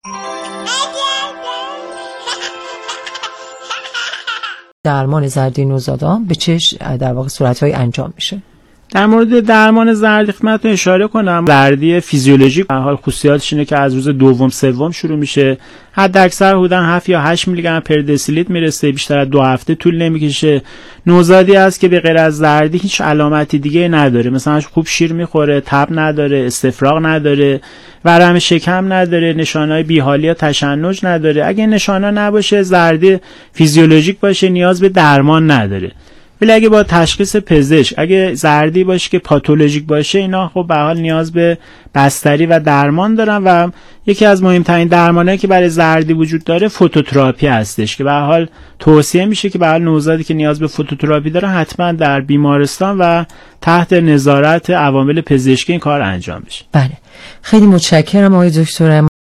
درمان زردی نوزادان به چه در واقع صورت‌های انجام میشه؟ در مورد درمان زردی خدمتتون اشاره کنم، زردی فیزیولوژیک به حال خصوصیاتش اینه که از روز دوم سوم شروع میشه، حد اکثر حدوداً 7 یا 8 میلی گرم پر دسیلیتر میرسه، بیشتر از 2 هفته طول نمیکشه. نوزادی است که به غیر از زردی هیچ علامتی دیگه نداره، مثلا خوب شیر میخوره، تب نداره، استفراغ نداره، ورم شکم نداره، نشانهای بیحالی یا تشنج نداره. اگه نشانا نباشه، زردی فیزیولوژیک باشه، نیاز به درمان نداره. ولی اگه با تشخیص پزشک، اگه زردی باشه که پاتولوژیک باشه، اینا خب به حال نیاز به بستری و درمان دارن و یکی از مهمترین درمانایی که برای زردی وجود داره فوتوتراپی هستش که به حال توصیه میشه که به حال نوزادی که نیاز به فوتوتراپی داره حتما در بیمارستان و تحت نظارت عوامل پزشکی این کار انجام بشه. بله، خیلی متشکرم آقای دکتر.